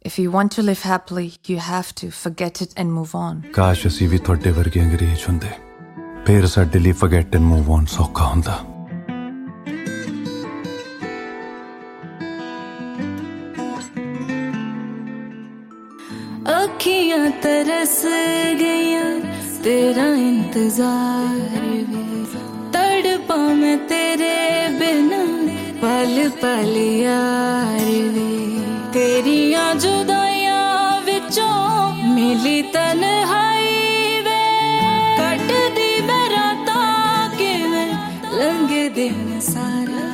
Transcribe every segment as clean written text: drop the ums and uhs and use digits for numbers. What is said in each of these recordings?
If you want to live happily, you have to forget it and move on. ਕਾਸ਼ ਅਸੀਂ ਵੀ ਤੁਹਾਡੇ ਵਰਗੇ ਅੰਗਰੇਜ਼ ਹੁੰਦੇ, ਫਿਰ ਸਾਡੇ ਲਈ forget and move on ਸੌਖਾ ਹੁੰਦਾ। ਅੱਖੀਆਂ ਤਰਸ ਗਈਆਂ तेरा इंतजार भी, तड़पा मैं तेरे बिना पल पल यार भी। तेरियां जुदाइयां विचों मिली तन्हाई वे, कटदी मैं रातां किवें लंघे दिन सारा।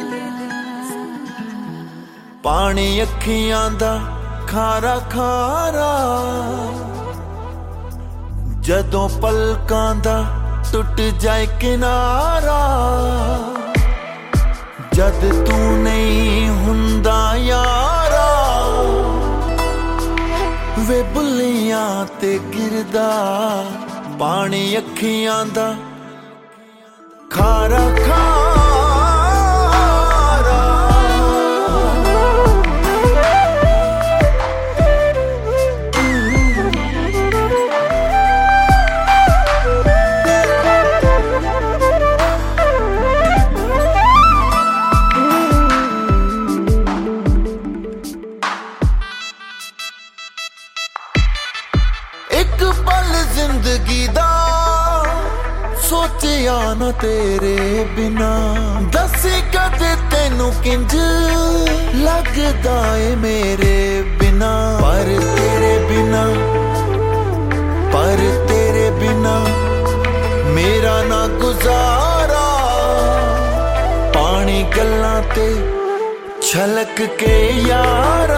पानी अखियां दा खारा खारा, जदों पलकां दा टुट जाए किनारा। जद तू नहीं हुंदा यारा, वे बुलियां ते गिरदा पानी अखियां दा खारा खारा। एक पल जिंदगी दा सोचिया ना तेरे बिना, दसी कदे तेनू किंज लगदा है मेरे बिना। पर तेरे बिना मेरा ना गुजारा। पानी गल्लां ते छलक के यारा,